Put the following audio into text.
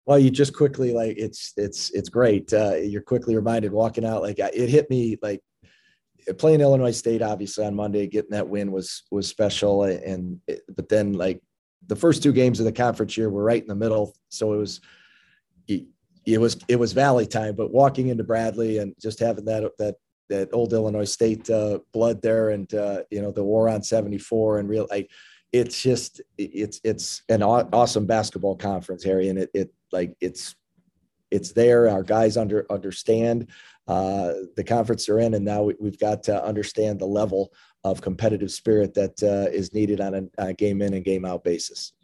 Well, you just quickly like it's great. You're quickly reminded walking out like it hit me like playing Illinois State obviously on Monday, getting that win was special, and but then like the first two games of the conference year were right in the middle, so it, it was Valley time. But walking into Bradley and just having that old Illinois State blood there, and the war on '74 and real like it's just it's an awesome basketball conference, Harry, and it like it's there. Our guys understand the conference they're in, and now we've got to understand the level of competitive spirit that is needed on a game in and game out basis.